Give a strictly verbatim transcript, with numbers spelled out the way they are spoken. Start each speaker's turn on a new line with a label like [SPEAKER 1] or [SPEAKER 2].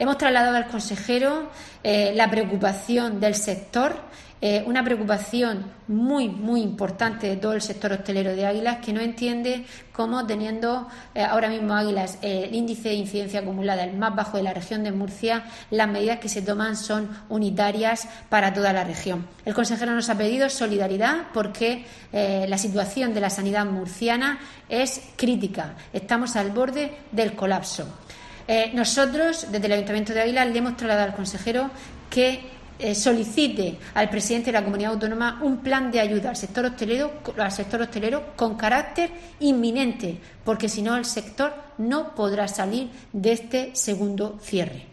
[SPEAKER 1] Hemos trasladado al consejero eh, la preocupación del sector, eh, una preocupación muy, muy importante de todo el sector hostelero de Águilas, que no entiende cómo, teniendo eh, ahora mismo Águilas eh, el índice de incidencia acumulada el más bajo de la región de Murcia, las medidas que se toman son unitarias para toda la región. El consejero nos ha pedido solidaridad porque eh, la situación de la sanidad murciana es crítica. Estamos al borde del colapso. Eh, nosotros, desde el Ayuntamiento de Águilas, le hemos trasladado al consejero que eh, solicite al presidente de la Comunidad Autónoma un plan de ayuda al sector hostelero, al sector hostelero con carácter inminente, porque si no el sector no podrá salir de este segundo cierre.